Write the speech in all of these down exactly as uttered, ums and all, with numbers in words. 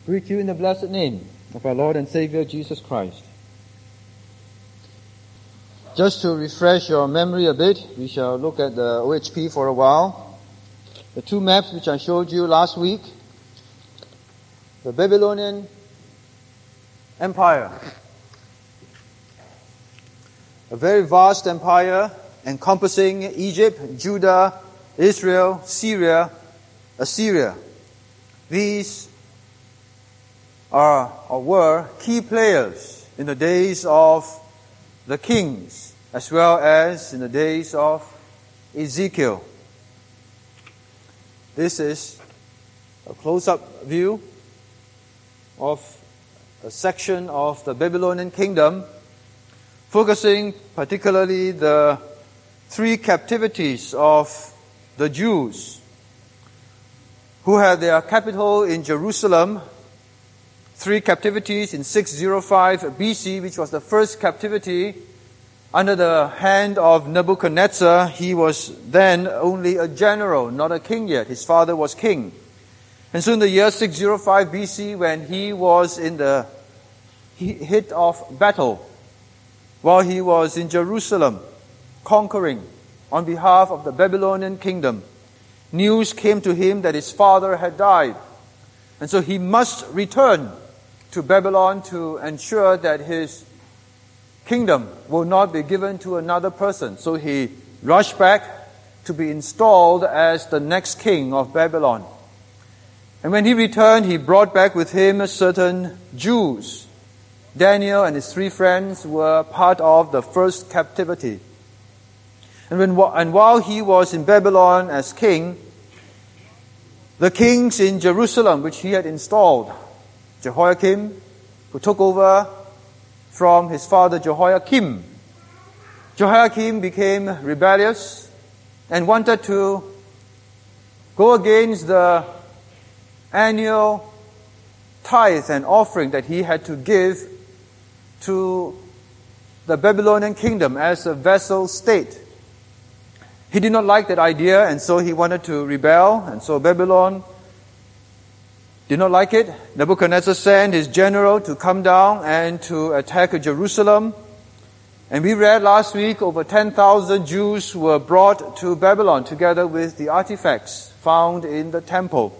Greet you in the blessed name of our Lord and Savior Jesus Christ. Just to refresh your memory a bit, we shall look at the O H P for a while. The two maps which I showed you last week, the Babylonian Empire, a very vast empire encompassing Egypt, Judah, Israel, Syria, Assyria. These are or were key players in the days of the kings, as well as in the days of Ezekiel. This is a close-up view of a section of the Babylonian kingdom, focusing particularly the three captivities of the Jews who had their capital in Jerusalem. Three captivities in six oh five B C, which was the first captivity under the hand of Nebuchadnezzar. He was then only a general, not a king yet. His father was king. And so in the year six oh five B C, when he was in the heat of battle, while he was in Jerusalem, conquering on behalf of the Babylonian kingdom, news came to him that his father had died. And so he must return to Babylon to ensure that his kingdom will not be given to another person. So he rushed back to be installed as the next king of Babylon. And when he returned, he brought back with him certain Jews. Daniel and his three friends were part of the first captivity. And, when, and while he was in Babylon as king, the kings in Jerusalem, which he had installed, Jehoiakim, who took over from his father Jehoiakim. Jehoiakim became rebellious and wanted to go against the annual tithe and offering that he had to give to the Babylonian kingdom as a vassal state. He did not like that idea, and so he wanted to rebel, and so Babylon did not like it. Nebuchadnezzar sent his general to come down and to attack Jerusalem. And we read last week over ten thousand Jews were brought to Babylon together with the artifacts found in the temple.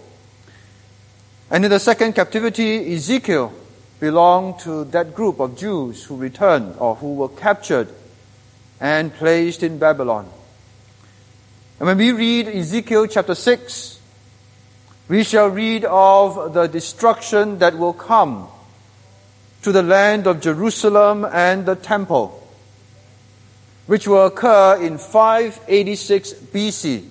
And in the second captivity, Ezekiel belonged to that group of Jews who returned or who were captured and placed in Babylon. And when we read Ezekiel chapter six, we shall read of the destruction that will come to the land of Jerusalem and the temple, which will occur in five eighty-six B C,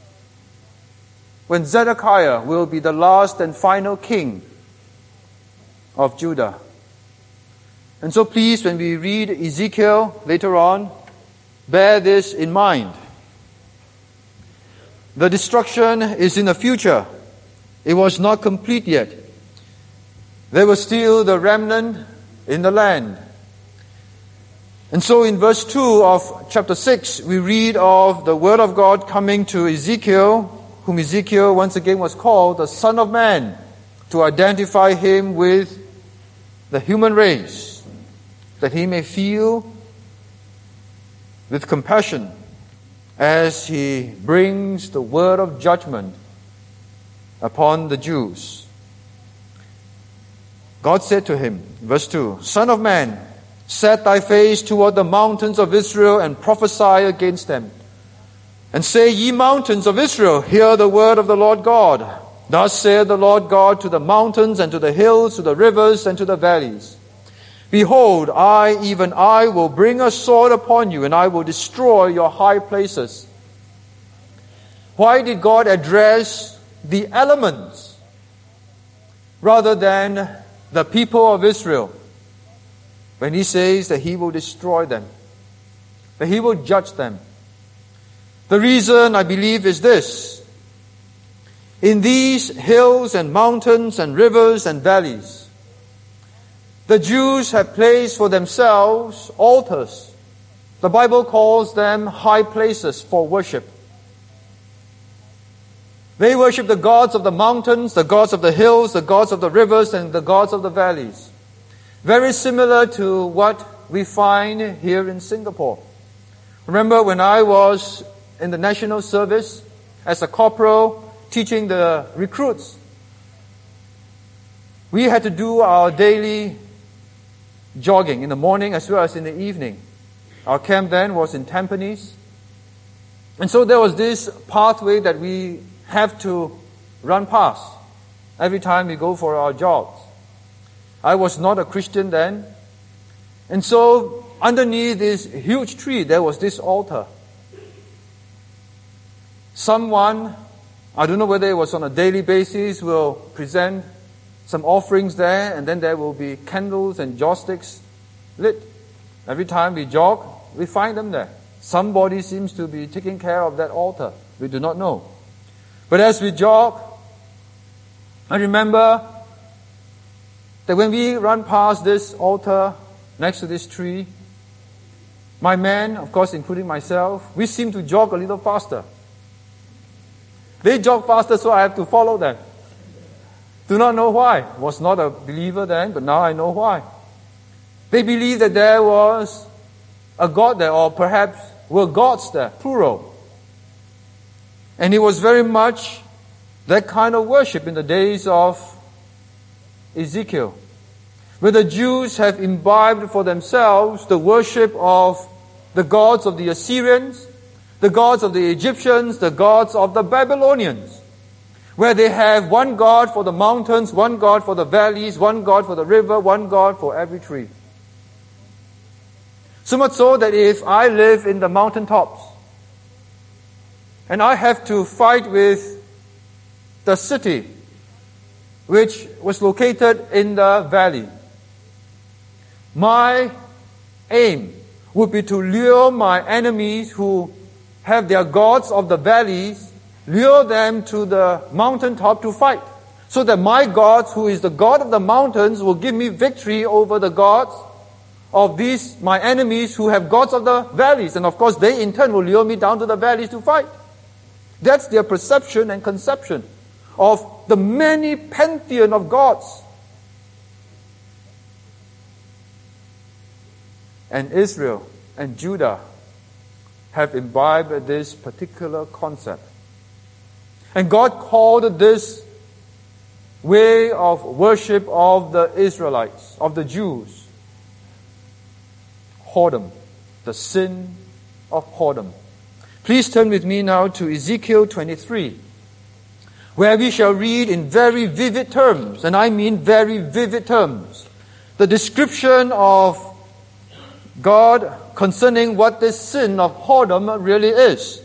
when Zedekiah will be the last and final king of Judah. And so please, when we read Ezekiel later on, bear this in mind. The destruction is in the future. It was not complete yet. There was still the remnant in the land. And so in verse two of chapter six, we read of the word of God coming to Ezekiel, whom Ezekiel once again was called the Son of Man, to identify him with the human race, that he may feel with compassion as he brings the word of judgment upon the Jews. God said to him, verse two, Son of man, set thy face toward the mountains of Israel and prophesy against them. And say, Ye mountains of Israel, hear the word of the Lord God. Thus saith the Lord God to the mountains and to the hills, to the rivers and to the valleys. Behold, I, even I, will bring a sword upon you, and I will destroy your high places. Why did God address the elements rather than the people of Israel when he says that he will destroy them, that he will judge them? The reason, I believe, is this. In these hills and mountains and rivers and valleys, the Jews have placed for themselves altars. The Bible calls them high places for worship. They worship the gods of the mountains, the gods of the hills, the gods of the rivers, and the gods of the valleys. Very similar to what we find here in Singapore. Remember when I was in the national service as a corporal teaching the recruits, we had to do our daily jogging in the morning as well as in the evening. Our camp then was in Tampines. And so there was this pathway that we have to run past every time we go for our jogs. I was not a Christian then. And so underneath this huge tree, there was this altar. Someone, I don't know whether it was on a daily basis, will present some offerings there, and then there will be candles and joss sticks lit. Every time we jog, we find them there. Somebody seems to be taking care of that altar. We do not know. But as we jog, I remember that when we run past this altar next to this tree, my men, of course including myself, we seem to jog a little faster. They jog faster, so I have to follow them. Do not know why. Was not a believer then, but now I know why. They believed that there was a God there, or perhaps were gods there, plural. And it was very much that kind of worship in the days of Ezekiel, where the Jews have imbibed for themselves the worship of the gods of the Assyrians, the gods of the Egyptians, the gods of the Babylonians, where they have one God for the mountains, one God for the valleys, one God for the river, one God for every tree. So much so that if I live in the mountaintops and I have to fight with the city which was located in the valley, my aim would be to lure my enemies who have their gods of the valleys, lure them to the mountaintop to fight, so that my God, who is the God of the mountains, will give me victory over the gods of these, my enemies, who have gods of the valleys. And of course, they in turn will lure me down to the valleys to fight. That's their perception and conception of the many pantheon of gods. And Israel and Judah have imbibed this particular concept. And God called this way of worship of the Israelites, of the Jews, whoredom, the sin of whoredom. Please turn with me now to Ezekiel twenty-three, where we shall read in very vivid terms, and I mean very vivid terms, the description of God concerning what this sin of whoredom really is.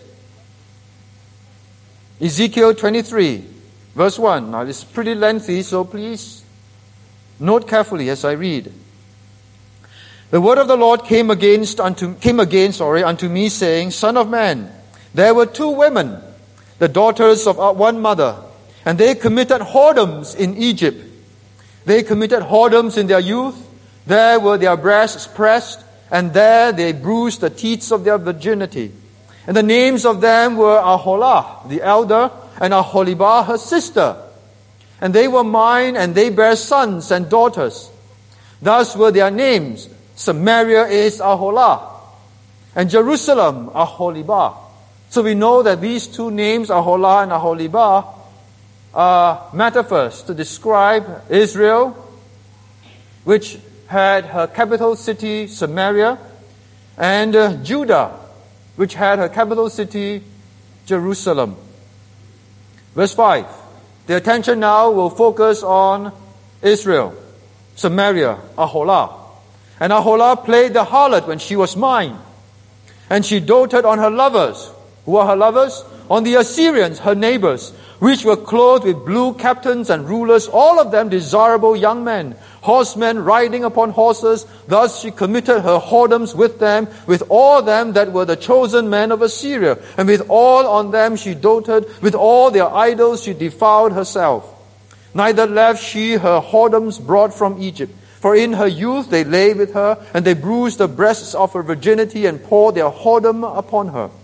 Ezekiel twenty-three, verse one. Now it's pretty lengthy, so please note carefully as I read. The word of the Lord came against unto came again, sorry, unto me, saying, Son of man, there were two women, the daughters of one mother, and they committed whoredoms in Egypt. They committed whoredoms in their youth. There were their breasts pressed, and there they bruised the teats of their virginity. And the names of them were Aholah, the elder, and Aholibah, her sister. And they were mine, and they bare sons and daughters. Thus were their names. Samaria is Aholah, and Jerusalem, Aholibah. So we know that these two names, Aholah and Aholibah, are metaphors to describe Israel, which had her capital city, Samaria, and uh, Judah, which had her capital city, Jerusalem. Verse five. The attention now will focus on Israel, Samaria, Aholah. And Aholah played the harlot when she was mine. And she doted on her lovers. Who are her lovers? On the Assyrians, her neighbors, which were clothed with blue captains and rulers, all of them desirable young men, horsemen riding upon horses. Thus she committed her whoredoms with them, with all them that were the chosen men of Assyria. And with all on them she doted, with all their idols she defiled herself. Neither left she her whoredoms brought from Egypt. For in her youth they lay with her, and they bruised the breasts of her virginity, and poured their whoredom upon her.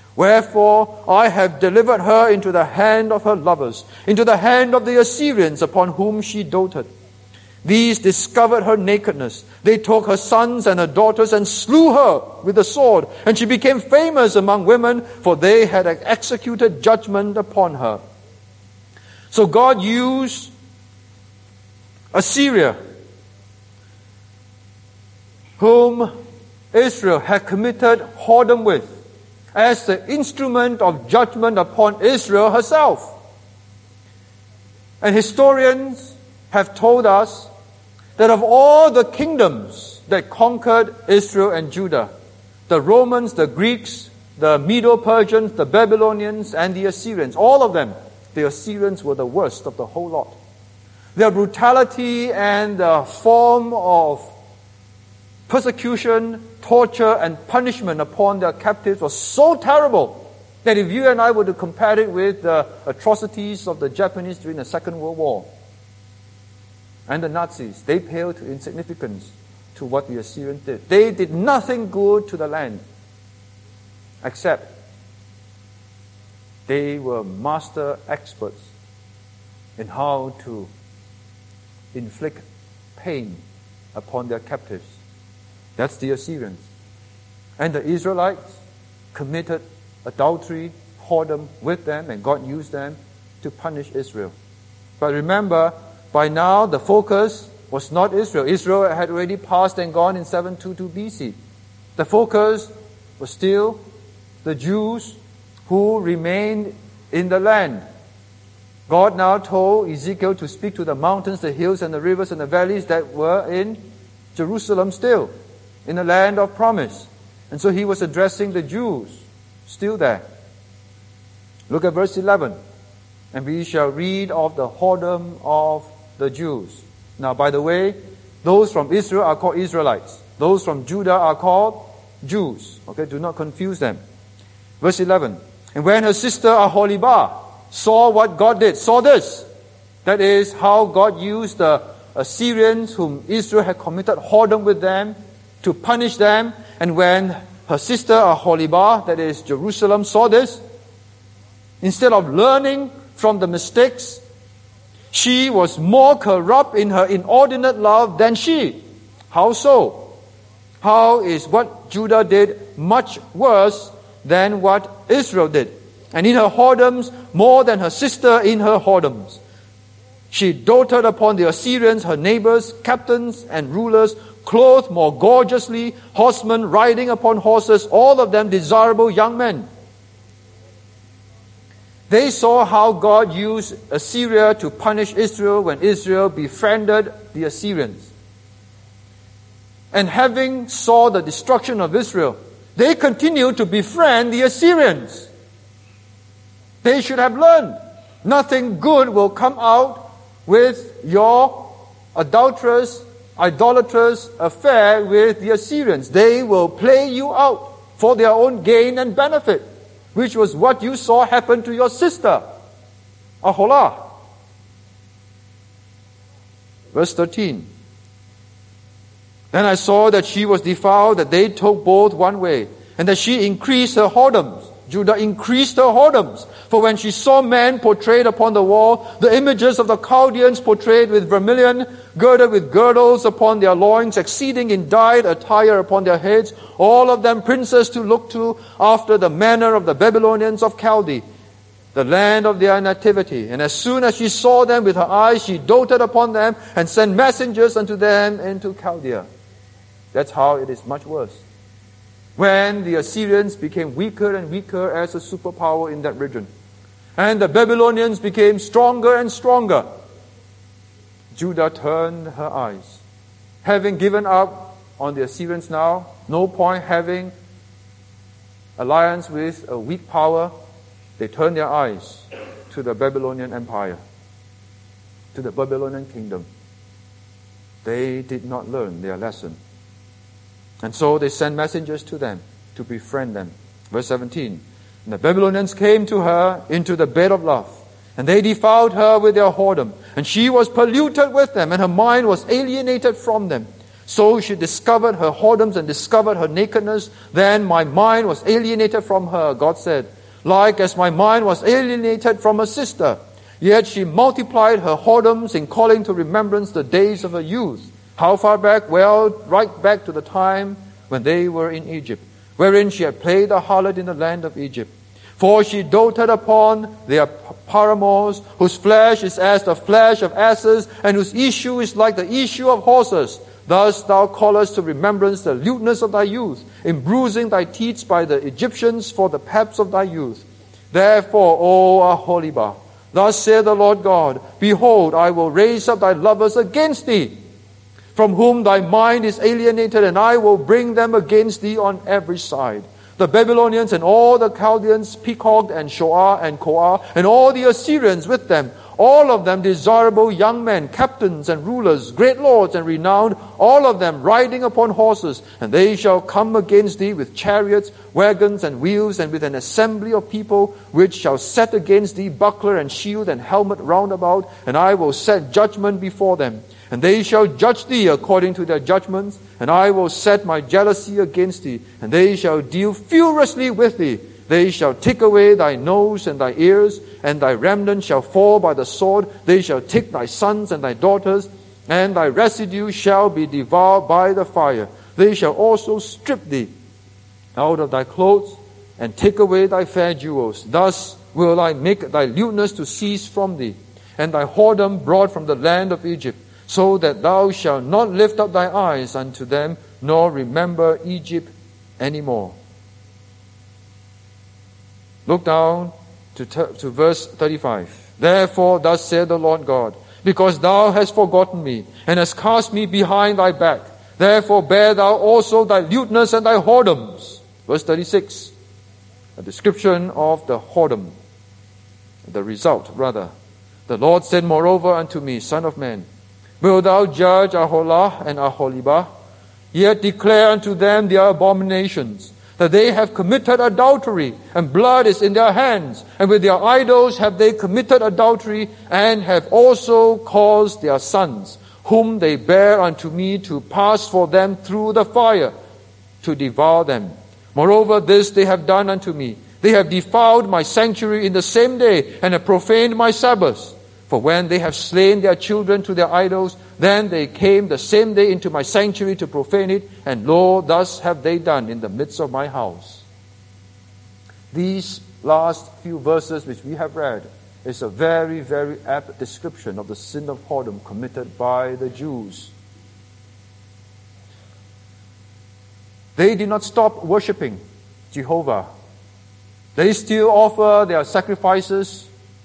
Wherefore I have delivered her into the hand of her lovers, into the hand of the Assyrians upon whom she doted. These discovered her nakedness. They took her sons and her daughters and slew her with the sword. And she became famous among women, for they had executed judgment upon her. So God used Assyria, whom Israel had committed whoredom with, as the instrument of judgment upon Israel herself. And historians have told us that of all the kingdoms that conquered Israel and Judah, the Romans, the Greeks, the Medo-Persians, the Babylonians, and the Assyrians, all of them, the Assyrians were the worst of the whole lot. Their brutality and the form of persecution, torture, and punishment upon their captives was so terrible that if you and I were to compare it with the atrocities of the Japanese during the Second World War and the Nazis, they pale to insignificance to what the Assyrians did. They did nothing good to the land, except they were master experts in how to inflict pain upon their captives. That's the Assyrians. And the Israelites committed adultery, whoredom with them, and God used them to punish Israel. But remember, by now the focus was not Israel. Israel had already passed and gone in seven twenty-two B C. The focus was still the Jews who remained in the land. God now told Ezekiel to speak to the mountains, the hills, and the rivers, and the valleys that were in Jerusalem still, in the land of promise. And so he was addressing the Jews still there. Look at verse eleven. And we shall read of the whoredom of the Jews. Now, by the way, those from Israel are called Israelites. Those from Judah are called Jews. Okay, do not confuse them. Verse eleven. And when her sister Aholibah saw what God did, saw this, that is how God used the Assyrians whom Israel had committed whoredom with them to punish them. And when her sister Aholibah, that is Jerusalem, saw this, instead of learning from the mistakes, she was more corrupt in her inordinate love than she. How so? How is what Judah did much worse than what Israel did? And in her whoredoms, more than her sister in her whoredoms. She doted upon the Assyrians, her neighbors, captains and rulers, clothed more gorgeously, horsemen riding upon horses, all of them desirable young men. They saw how God used Assyria to punish Israel when Israel befriended the Assyrians. And having saw the destruction of Israel, they continued to befriend the Assyrians. They should have learned nothing good will come out with your adulterous, idolatrous affair with the Assyrians. They will play you out for their own gain and benefit, which was what you saw happen to your sister, Aholah. Verse thirteen. Then I saw that she was defiled, that they took both one way, and that she increased her whoredoms. Judah increased her whoredoms. For when she saw men portrayed upon the wall, the images of the Chaldeans portrayed with vermilion, girded with girdles upon their loins, exceeding in dyed attire upon their heads, all of them princes to look to, after the manner of the Babylonians of Chaldee, the land of their nativity. And as soon as she saw them with her eyes, she doted upon them, and sent messengers unto them into Chaldea. That's how it is much worse. When the Assyrians became weaker and weaker as a superpower in that region, and the Babylonians became stronger and stronger, Judah turned her eyes. Having given up on the Assyrians now, no point having alliance with a weak power, they turned their eyes to the Babylonian Empire, to the Babylonian kingdom. They did not learn their lesson. And so they sent messengers to them to befriend them. Verse seventeen. And the Babylonians came to her into the bed of love, and they defiled her with their whoredom. And she was polluted with them, and her mind was alienated from them. So she discovered her whoredoms and discovered her nakedness. Then my mind was alienated from her, God said, like as my mind was alienated from her sister. Yet she multiplied her whoredoms in calling to remembrance the days of her youth. How far back? Well, right back to the time when they were in Egypt, wherein she had played the harlot in the land of Egypt. For she doted upon their paramours, whose flesh is as the flesh of asses, and whose issue is like the issue of horses. Thus thou callest to remembrance the lewdness of thy youth, in bruising thy teats by the Egyptians for the paps of thy youth. Therefore, O Aholibah, thus saith the Lord God, behold, I will raise up thy lovers against thee, from whom thy mind is alienated, and I will bring them against thee on every side. The Babylonians and all the Chaldeans, Pecogged and Shoah and Koah, and all the Assyrians with them, all of them desirable young men, captains and rulers, great lords and renowned, all of them riding upon horses. And they shall come against thee with chariots, wagons and wheels, and with an assembly of people, which shall set against thee buckler and shield and helmet round about, and I will set judgment before them. And they shall judge thee according to their judgments, and I will set my jealousy against thee, and they shall deal furiously with thee. They shall take away thy nose and thy ears, and thy remnant shall fall by the sword. They shall take thy sons and thy daughters, and thy residue shall be devoured by the fire. They shall also strip thee out of thy clothes, and take away thy fair jewels. Thus will I make thy lewdness to cease from thee, and thy whoredom brought from the land of Egypt, so that thou shalt not lift up thy eyes unto them, nor remember Egypt any more. Look down to, ter- to verse thirty-five. Therefore, thus saith the Lord God, because thou hast forgotten me, and hast cast me behind thy back, therefore bear thou also thy lewdness and thy whoredoms. Verse thirty-six, a description of the whoredom, the result, rather. The Lord said moreover unto me, Son of man, wilt thou judge Aholah and Aholibah? Yet declare unto them their abominations, that they have committed adultery, and blood is in their hands, and with their idols have they committed adultery, and have also caused their sons, whom they bear unto me, to pass for them through the fire, to devour them. Moreover, this they have done unto me. They have defiled my sanctuary in the same day, and have profaned my Sabbaths. For when they have slain their children to their idols, then they came the same day into my sanctuary to profane it, and lo, thus have they done in the midst of my house. These last few verses which we have read is a very, very apt description of the sin of whoredom committed by the Jews. They did not stop worshipping Jehovah. They still offer their sacrifices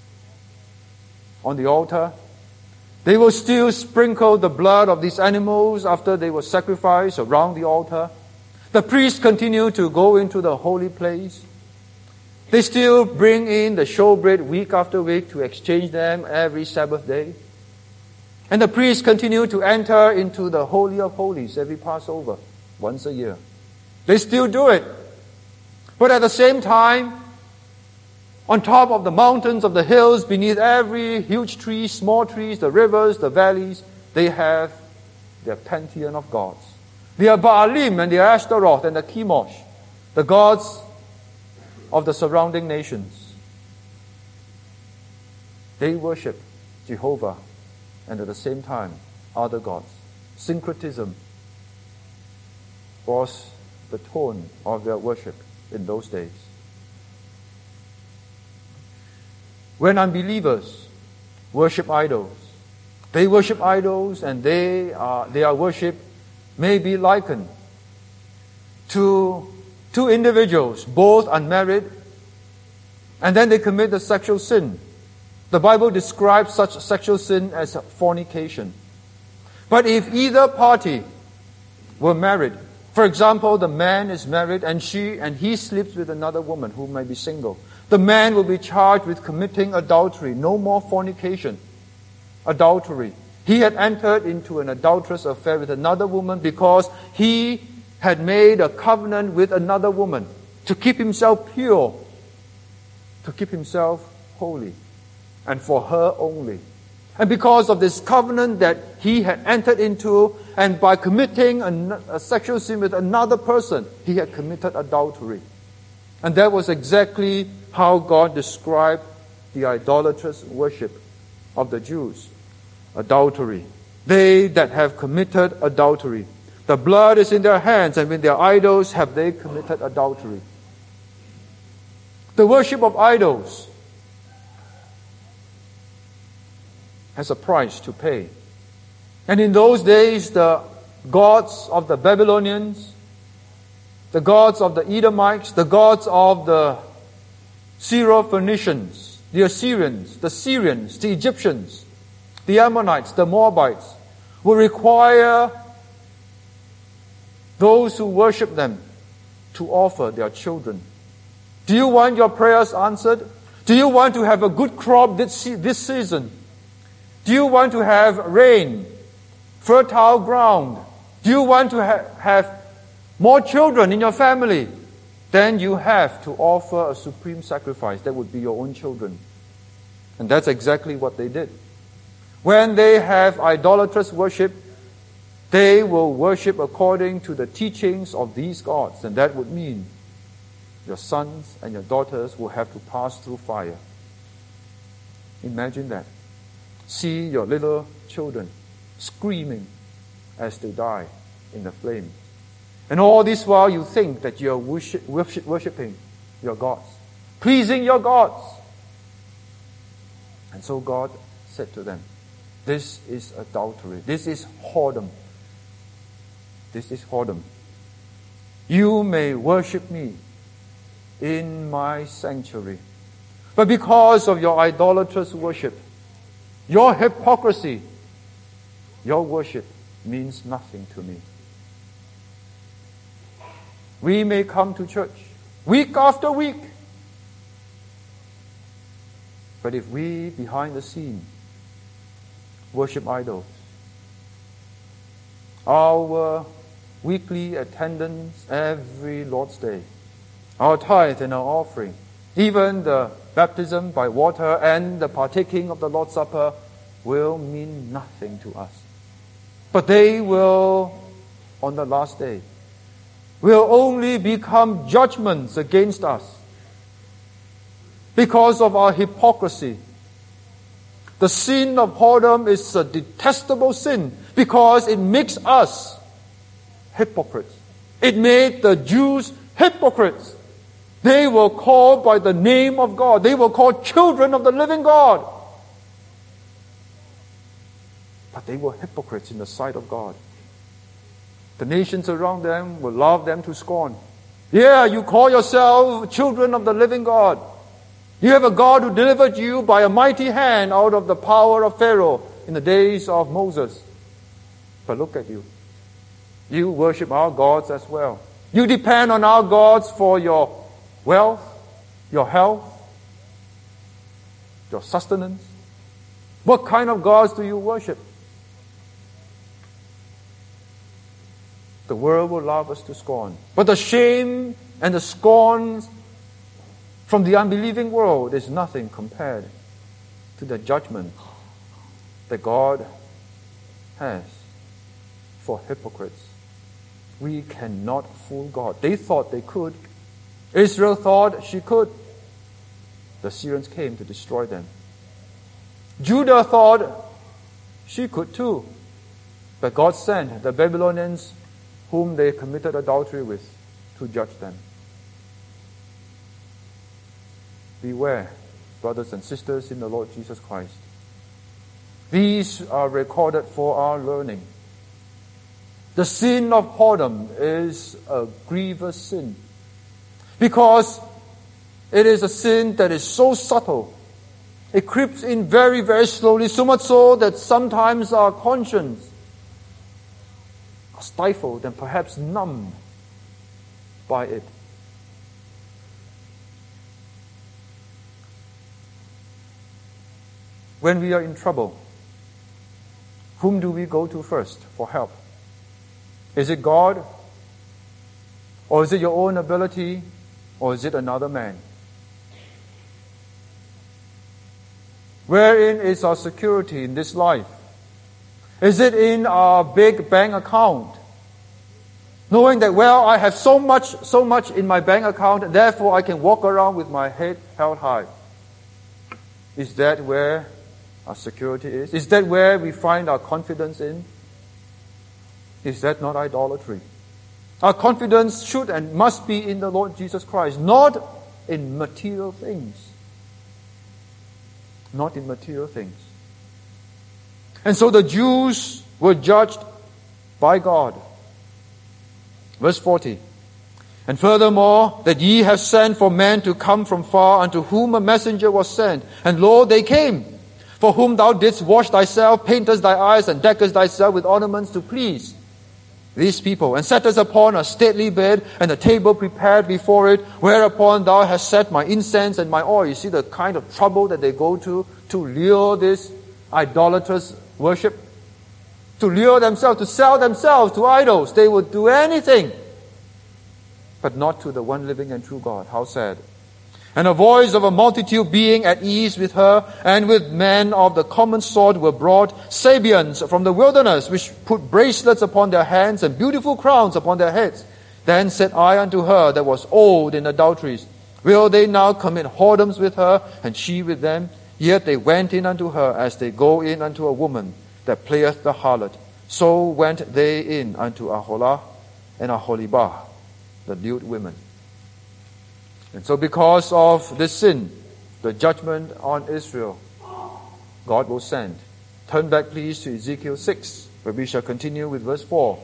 on the altar. They will still sprinkle the blood of these animals after they were sacrificed around the altar. The priests continue to go into the holy place. They still bring in the showbread week after week to exchange them every Sabbath day. And the priests continue to enter into the Holy of Holies every Passover, once a year. They still do it. But at the same time, on top of the mountains, of the hills, beneath every huge tree, small trees, the rivers, the valleys, they have their pantheon of gods. They are Baalim and the Ashtaroth and the Chemosh, the gods of the surrounding nations. They worship Jehovah and at the same time other gods. Syncretism was the tone of their worship in those days. When unbelievers worship idols, they worship idols and they are, their worship may be likened to two individuals, both unmarried, and then they commit the sexual sin. The Bible describes such sexual sin as fornication. But if either party were married, for example, the man is married and she and he sleeps with another woman who may be single, the man will be charged with committing adultery. No more fornication. Adultery. He had entered into an adulterous affair with another woman because he had made a covenant with another woman to keep himself pure, to keep himself holy, and for her only. And because of this covenant that he had entered into, and by committing a, a sexual sin with another person, he had committed adultery. And that was exactly how God described the idolatrous worship of the Jews. Adultery. They that have committed adultery. The blood is in their hands, and with their idols have they committed adultery. The worship of idols has a price to pay. And in those days, the gods of the Babylonians, the gods of the Edomites, the gods of the Syro-Phoenicians, the Assyrians, the Syrians, the Egyptians, the Ammonites, the Moabites, will require those who worship them to offer their children. Do you want your prayers answered? Do you want to have a good crop this, this season? Do you want to have rain, fertile ground? Do you want to ha- have more children in your family? Then you have to offer a supreme sacrifice. That would be your own children. And that's exactly what they did. When they have idolatrous worship, they will worship according to the teachings of these gods. And that would mean your sons and your daughters will have to pass through fire. Imagine that. See your little children screaming as they die in the flame. And all this while you think that you are worship, worship, worshiping your gods, pleasing your gods. And so God said to them, this is adultery. This is whoredom. This is whoredom. You may worship me in my sanctuary. But because of your idolatrous worship, your hypocrisy, your worship means nothing to me. We may come to church week after week, but if we, behind the scene, worship idols, our weekly attendance every Lord's Day, our tithe and our offering, even the baptism by water and the partaking of the Lord's Supper will mean nothing to us. But they will, on the last day, will only become judgments against us because of our hypocrisy. The sin of whoredom is a detestable sin because it makes us hypocrites. It made the Jews hypocrites. They were called by the name of God. They were called children of the living God. But they were hypocrites in the sight of God. The nations around them will love them to scorn. Yeah, you call yourself children of the living God. You have a God who delivered you by a mighty hand out of the power of Pharaoh in the days of Moses. But look at you. You worship our gods as well. You depend on our gods for your wealth, your health, your sustenance. What kind of gods do you worship? The world will love us to scorn. But the shame and the scorn from the unbelieving world is nothing compared to the judgment that God has for hypocrites. We cannot fool God. They thought they could. Israel thought she could. The Syrians came to destroy them. Judah thought she could too. But God sent the Babylonians whom they committed adultery with to judge them. Beware, brothers and sisters in the Lord Jesus Christ. These are recorded for our learning. The sin of whoredom is a grievous sin because it is a sin that is so subtle. It creeps in very, very slowly, so much so that sometimes our conscience are stifled and perhaps numbed by it. When we are in trouble, whom do we go to first for help? Is it God? Or is it your own ability? Or is it another man? Wherein is our security in this life? Is it in our big bank account? Knowing that, well, I have so much, so much in my bank account, therefore I can walk around with my head held high. Is that where our security is? Is that where we find our confidence in? Is that not idolatry? Our confidence should and must be in the Lord Jesus Christ, not in material things. Not in material things. And so the Jews were judged by God. Verse forty. And furthermore, that ye have sent for men to come from far, unto whom a messenger was sent. And lo, they came, for whom thou didst wash thyself, paintest thy eyes, and deckest thyself with ornaments to please these people, and settest upon a stately bed, and a table prepared before it, whereupon thou hast set my incense and my oil. You see the kind of trouble that they go to to lure this idolatrous worship, to lure themselves, to sell themselves to idols. They would do anything, but not to the one living and true God. How sad. And a voice of a multitude being at ease with her, and with men of the common sort were brought, Sabians from the wilderness, which put bracelets upon their hands and beautiful crowns upon their heads. Then said I unto her that was old in adulteries, will they now commit whoredoms with her, and she with them? Yet they went in unto her as they go in unto a woman that playeth the harlot. So went they in unto Aholah and Aholibah, the lewd women. And so because of this sin, the judgment on Israel, God will send. Turn back please to Ezekiel six, where we shall continue with verse four.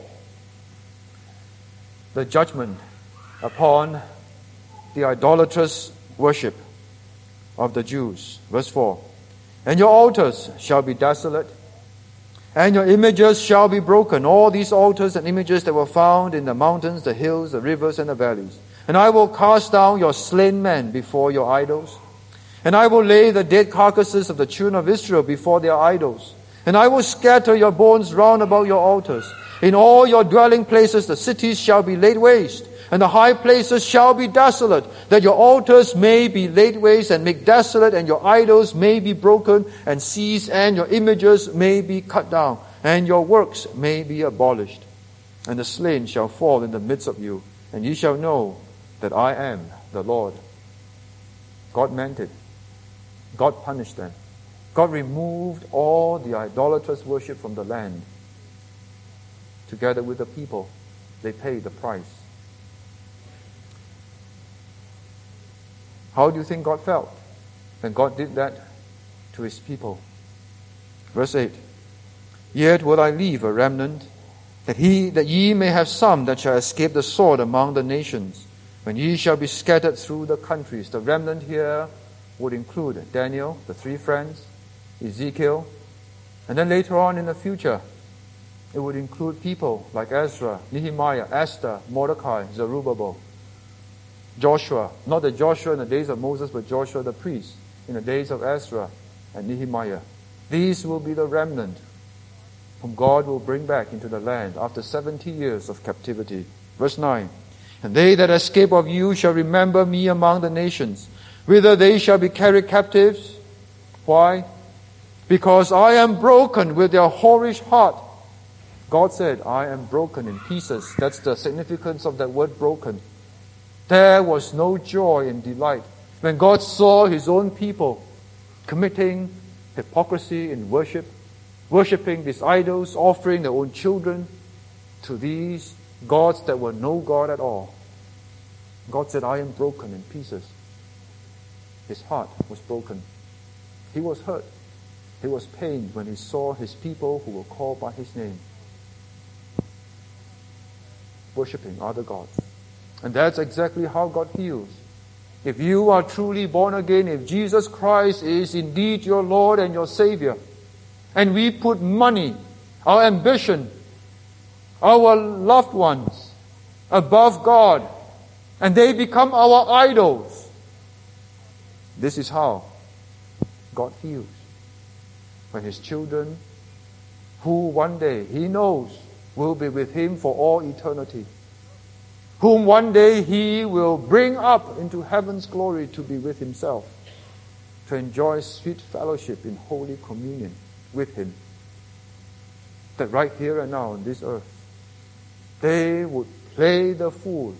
The judgment upon the idolatrous worship of the Jews. Verse four. And your altars shall be desolate, and your images shall be broken. All these altars and images that were found in the mountains, the hills, the rivers, and the valleys. And I will cast down your slain men before your idols. And I will lay the dead carcasses of the children of Israel before their idols. And I will scatter your bones round about your altars. In all your dwelling places the cities shall be laid waste, and the high places shall be desolate, that your altars may be laid waste and make desolate, and your idols may be broken and seized, and your images may be cut down, and your works may be abolished. And the slain shall fall in the midst of you, and ye shall know that I am the Lord. God meant it. God punished them. God removed all the idolatrous worship from the land. Together with the people, they paid the price. How do you think God felt when God did that to His people? Verse eight. Yet will I leave a remnant, that he that ye may have some that shall escape the sword among the nations, when ye shall be scattered through the countries. The remnant here would include Daniel, the three friends, Ezekiel, and then later on in the future, it would include people like Ezra, Nehemiah, Esther, Mordecai, Zerubbabel, Joshua. Not the Joshua in the days of Moses, but Joshua the priest in the days of Ezra and Nehemiah. These will be the remnant whom God will bring back into the land after seventy years of captivity. Verse nine. And they that escape of you shall remember me among the nations, whither they shall be carried captives. Why? Because I am broken with their whorish heart. God said, I am broken in pieces. That's the significance of that word broken. There was no joy and delight when God saw His own people committing hypocrisy in worship, worshipping these idols, offering their own children to these gods that were no God at all. God said, I am broken in pieces. His heart was broken. He was hurt. He was pained when He saw His people who were called by His name worshipping other gods. And that's exactly how God heals. If you are truly born again, if Jesus Christ is indeed your Lord and your Savior, and we put money, our ambition, our loved ones above God, and they become our idols, this is how God heals. When His children, who one day He knows will be with Him for all eternity, whom one day He will bring up into heaven's glory to be with Himself. to enjoy sweet fellowship in holy communion with Him. That right here and now on this earth, they would play the fool,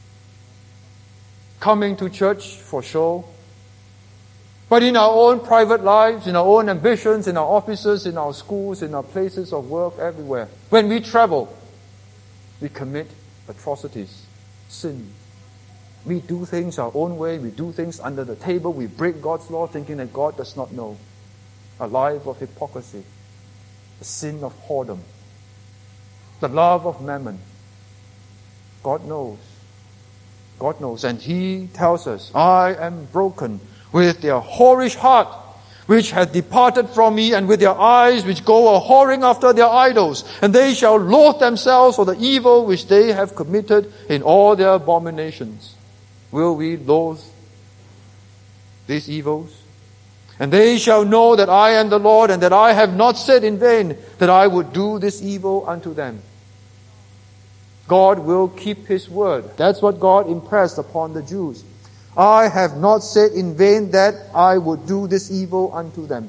coming to church for show, but in our own private lives, in our own ambitions, in our offices, in our schools, in our places of work, everywhere, when we travel, we commit atrocities, sin. We do things our own way, we do things under the table, we break God's law thinking that God does not know. A life of hypocrisy, the sin of whoredom, the love of mammon. God knows. God knows. And He tells us, I am broken with their whorish heart, which hath departed from me, and with their eyes which go a-whoring after their idols. And they shall loathe themselves for the evil which they have committed in all their abominations. Will we loathe these evils? And they shall know that I am the Lord, and that I have not said in vain that I would do this evil unto them. God will keep His word. That's what God impressed upon the Jews. I have not said in vain that I would do this evil unto them.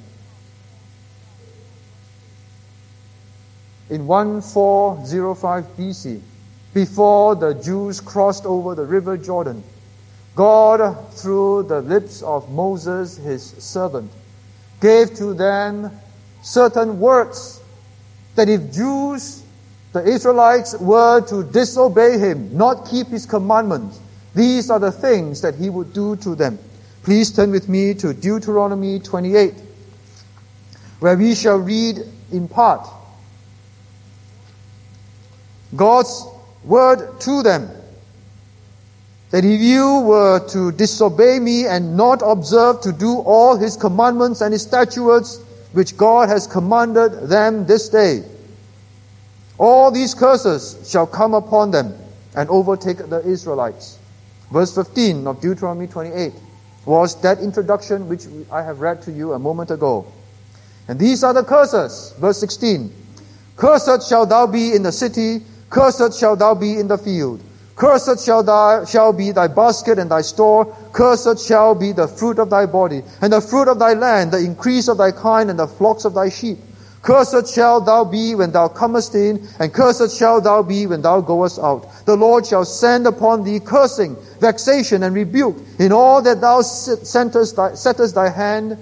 In fourteen oh five B C, before the Jews crossed over the river Jordan, God, through the lips of Moses, His servant, gave to them certain words that if Jews, the Israelites, were to disobey Him, not keep His commandments, these are the things that He would do to them. Please turn with me to Deuteronomy twenty-eight, where we shall read in part God's word to them, that if you were to disobey me and not observe to do all His commandments and His statutes, which God has commanded them this day, all these curses shall come upon them and overtake the Israelites. Verse fifteen of Deuteronomy twenty-eight was that introduction which I have read to you a moment ago. And these are the curses. Verse sixteen. Cursed shall thou be in the city, cursed shall thou be in the field. Cursed shall thou shall be thy basket and thy store. Cursed shall be the fruit of thy body, and the fruit of thy land, the increase of thy kind, and the flocks of thy sheep. Cursed shall thou be when thou comest in, and cursed shall thou be when thou goest out. The Lord shall send upon thee cursing, vexation, and rebuke in all that thou settest thy, settest thy hand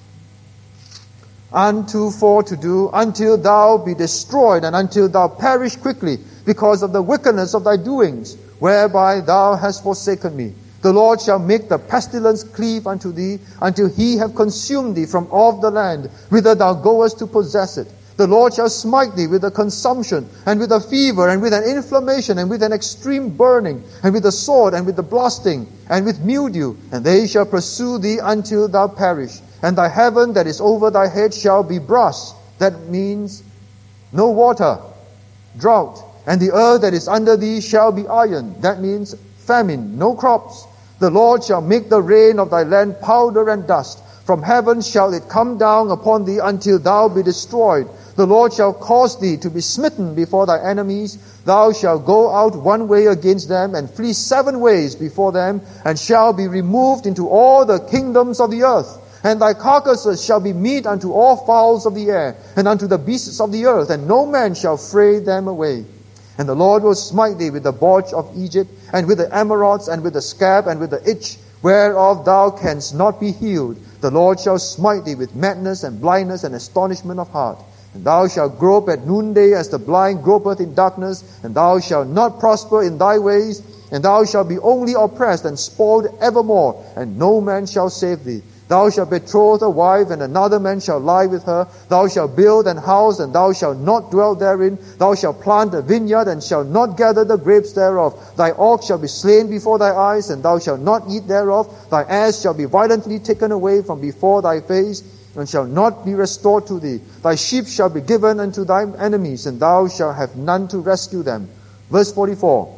unto for to do, until thou be destroyed, and until thou perish quickly, because of the wickedness of thy doings, whereby thou hast forsaken me. The Lord shall make the pestilence cleave unto thee, until He have consumed thee from off the land, whither thou goest to possess it. The Lord shall smite thee with a consumption, and with a fever, and with an inflammation, and with an extreme burning, and with the sword, and with the blasting, and with mildew, and they shall pursue thee until thou perish. And thy heaven that is over thy head shall be brass. That means no water, drought. And the earth that is under thee shall be iron. That means famine, no crops. The Lord shall make the rain of thy land powder and dust. From heaven shall it come down upon thee until thou be destroyed. The Lord shall cause thee to be smitten before thy enemies. Thou shalt go out one way against them, and flee seven ways before them, and shall be removed into all the kingdoms of the earth. And thy carcasses shall be meat unto all fowls of the air, and unto the beasts of the earth, and no man shall fray them away. And the Lord will smite thee with the borch of Egypt, and with the emerods, and with the scab, and with the itch, whereof thou canst not be healed. The Lord shall smite thee with madness, and blindness, and astonishment of heart. And thou shalt grope at noonday as the blind gropeth in darkness, and thou shalt not prosper in thy ways, and thou shalt be only oppressed and spoiled evermore, and no man shall save thee. Thou shalt betroth a wife, and another man shall lie with her. Thou shalt build an house, and thou shalt not dwell therein. Thou shalt plant a vineyard, and shalt not gather the grapes thereof. Thy ox shall be slain before thy eyes, and thou shalt not eat thereof. Thy ass shall be violently taken away from before thy face, and shall not be restored to thee. Thy sheep shall be given unto thy enemies, and thou shalt have none to rescue them. Verse forty-four.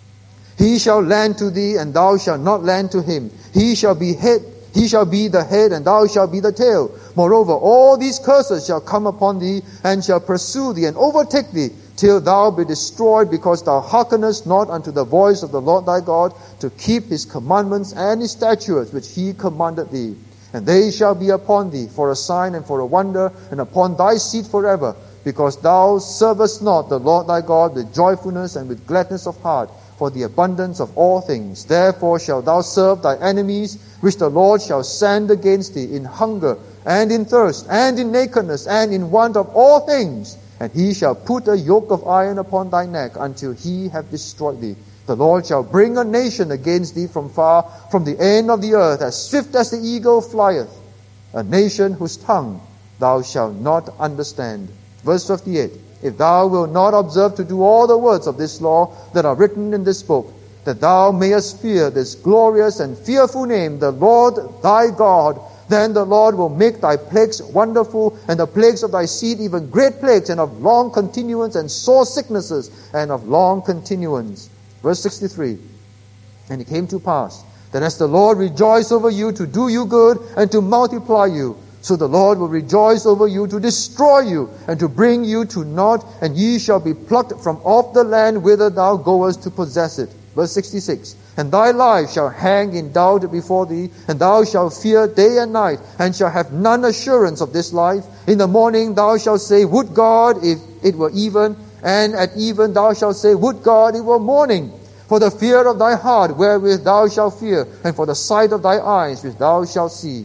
He shall lend to thee, and thou shalt not lend to him. He shall be head He shall be the head, and thou shalt be the tail. Moreover, all these curses shall come upon thee, and shall pursue thee, and overtake thee, till thou be destroyed, because thou hearkenest not unto the voice of the Lord thy God, to keep His commandments and His statutes, which He commanded thee. And they shall be upon thee for a sign and for a wonder, and upon thy seed forever, because thou servest not the Lord thy God with joyfulness and with gladness of heart, for the abundance of all things. Therefore shalt thou serve thy enemies, which the Lord shall send against thee, in hunger, and in thirst, and in nakedness, and in want of all things. And he shall put a yoke of iron upon thy neck, until he have destroyed thee. The Lord shall bring a nation against thee from far, from the end of the earth, as swift as the eagle flieth, a nation whose tongue thou shalt not understand. Verse fifty-eight, if thou wilt not observe to do all the words of this law that are written in this book, that thou mayest fear this glorious and fearful name, the Lord thy God, then the Lord will make thy plagues wonderful, and the plagues of thy seed even great plagues, and of long continuance, and sore sicknesses, and of long continuance. Verse sixty-three, and it came to pass that as the Lord rejoiced over you to do you good and to multiply you, so the Lord will rejoice over you to destroy you and to bring you to naught, and ye shall be plucked from off the land whither thou goest to possess it. Verse sixty-six, and thy life shall hang in doubt before thee, and thou shalt fear day and night, and shalt have none assurance of this life. In the morning thou shalt say, would God if it were even, and at even thou shalt say, would God it were morning. For the fear of thy heart wherewith thou shalt fear, and for the sight of thy eyes which thou shalt see.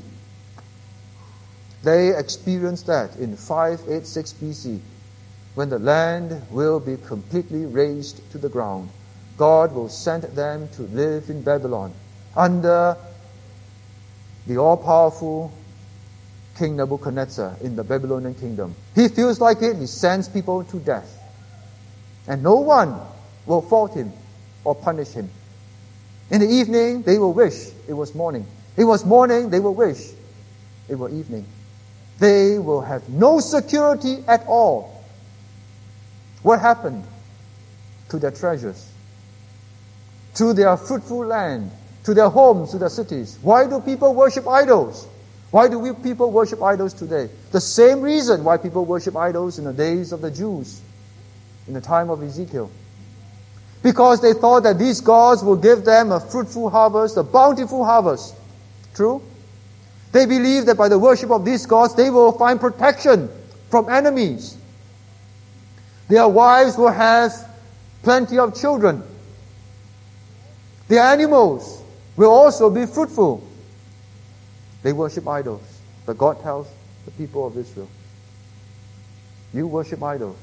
They experienced that in five eighty-six B C, when the land will be completely razed to the ground. God will send them to live in Babylon under the all-powerful King Nebuchadnezzar in the Babylonian kingdom. He feels like it, he sends people to death. And no one will fault him or punish him. In the evening, they will wish it was morning. It was morning, they will wish it were evening. They will have no security at all. What happened to their treasures? To their fruitful land? To their homes? To their cities? Why do people worship idols? Why do we people worship idols today? The same reason why people worship idols in the days of the Jews, in the time of Ezekiel. Because they thought that these gods will give them a fruitful harvest, a bountiful harvest. True? They believe that by the worship of these gods, they will find protection from enemies. Their wives will have plenty of children. Their animals will also be fruitful. They worship idols. But God tells the people of Israel, you worship idols,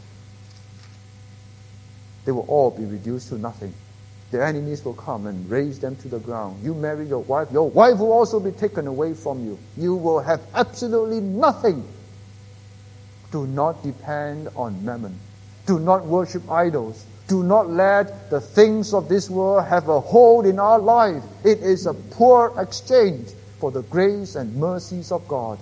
they will all be reduced to nothing. Their enemies will come and raze them to the ground. You marry your wife, your wife will also be taken away from you. You will have absolutely nothing. Do not depend on mammon. Do not worship idols. Do not let the things of this world have a hold in our life. It is a poor exchange for the grace and mercies of God.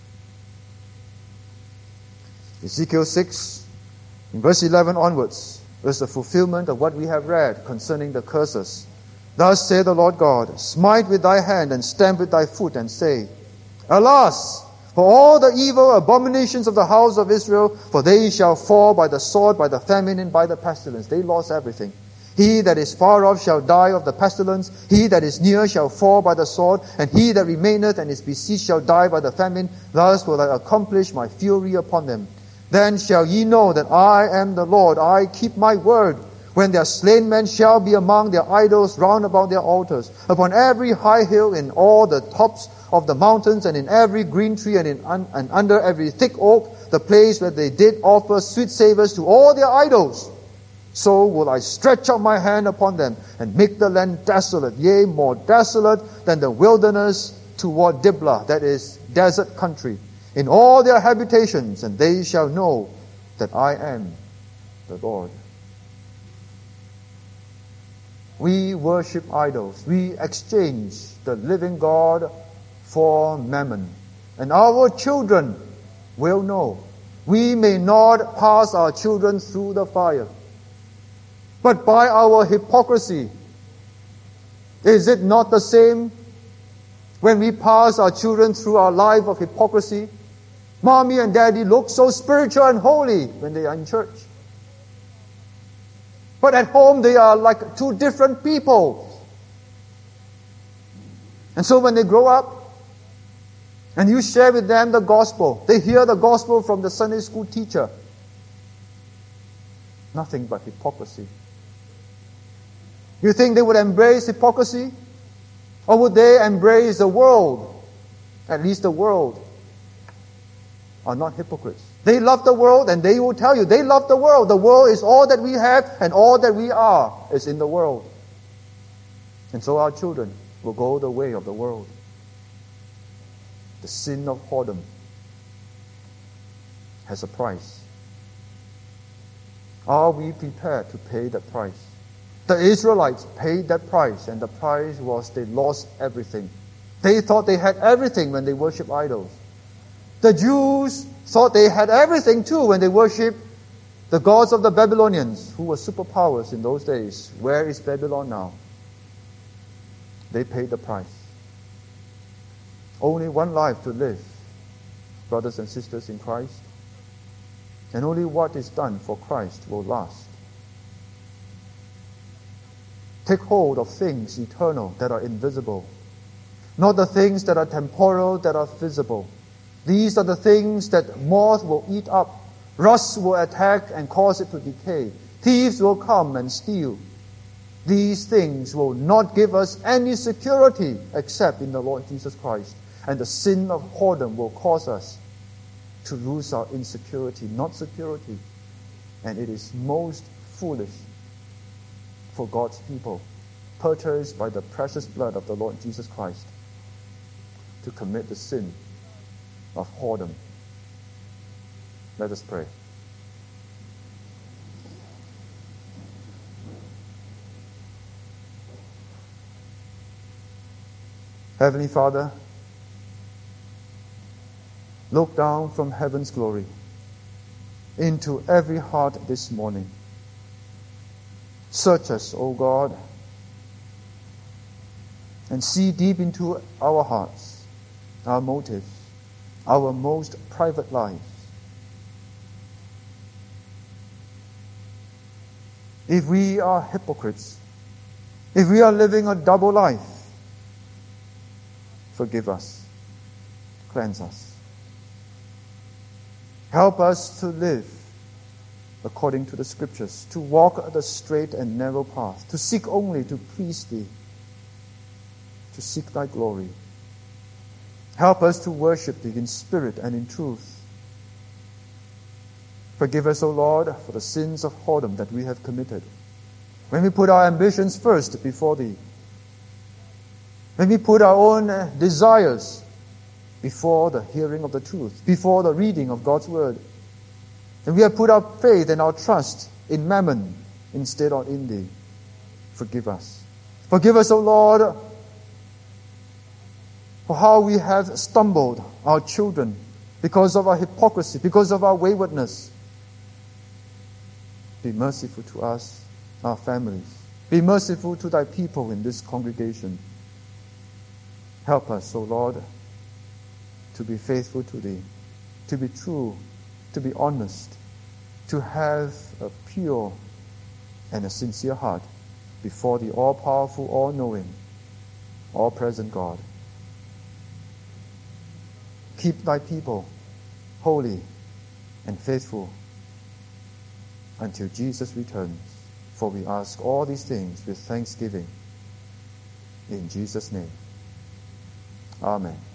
Ezekiel six, in verse eleven onwards, is the fulfillment of what we have read concerning the curses. Thus saith the Lord God, smite with thy hand and stamp with thy foot and say, alas, for all the evil abominations of the house of Israel, for they shall fall by the sword, by the famine, and by the pestilence. They lost everything. He that is far off shall die of the pestilence. He that is near shall fall by the sword. And he that remaineth and is besieged shall die by the famine. Thus will I accomplish my fury upon them. Then shall ye know that I am the Lord. I keep my word. When their slain men shall be among their idols round about their altars, upon every high hill, in all the tops of the mountains, and in every green tree, and, in un- and under every thick oak, the place where they did offer sweet savours to all their idols. So will I stretch out my hand upon them, and make the land desolate, yea, more desolate than the wilderness toward Diblah, that is, desert country, in all their habitations, and they shall know that I am the Lord. We worship idols. We exchange the living God for mammon. And our children will know. We may not pass our children through the fire, but by our hypocrisy, is it not the same when we pass our children through our life of hypocrisy? Mommy and daddy look so spiritual and holy when they are in church. But at home they are like two different people. And so when they grow up, And you share with them the gospel. They hear the gospel from the Sunday school teacher. Nothing but hypocrisy. You think they would embrace hypocrisy? Or would they embrace the world? At least the world are not hypocrites. They love the world, and they will tell you they love the world. The world is all that we have, and all that we are is in the world. And so our children will go the way of the world. The sin of whoredom has a price. Are we prepared to pay that price? The Israelites paid that price, and the price was they lost everything. They thought they had everything when they worshiped idols. The Jews thought they had everything too when they worshipped the gods of the Babylonians, who were superpowers in those days. Where is Babylon now? They paid the price. Only one life to live, brothers and sisters in Christ. And only what is done for Christ will last. Take hold of things eternal that are invisible, not the things that are temporal, that are visible. These are the things that moth will eat up, rust will attack and cause it to decay. Thieves will come and steal. These things will not give us any security except in the Lord Jesus Christ. And the sin of whoredom will cause us to lose our insecurity, not security. And it is most foolish for God's people, purchased by the precious blood of the Lord Jesus Christ, to commit the sin of whoredom. Let us pray. Heavenly Father, look down from heaven's glory into every heart this morning. Search us, O God, and see deep into our hearts, our motives, our most private lives. If we are hypocrites, if we are living a double life, forgive us, cleanse us. Help us to live according to the Scriptures, to walk the straight and narrow path, to seek only to please Thee, to seek Thy glory. Help us to worship Thee in spirit and in truth. Forgive us, O Lord, for the sins of whoredom that we have committed. When we put our ambitions first before Thee, when we put our own desires before the hearing of the truth, before the reading of God's Word, and we have put our faith and our trust in mammon instead of in Thee, forgive us. Forgive us, O Lord, for how we have stumbled our children because of our hypocrisy, because of our waywardness. Be merciful to us, our families. Be merciful to Thy people in this congregation. Help us, O Lord, to be faithful to Thee, to be true, to be honest, to have a pure and a sincere heart before the all-powerful, all-knowing, all-present God. Keep Thy people holy and faithful until Jesus returns. For we ask all these things with thanksgiving. In Jesus' name. Amen.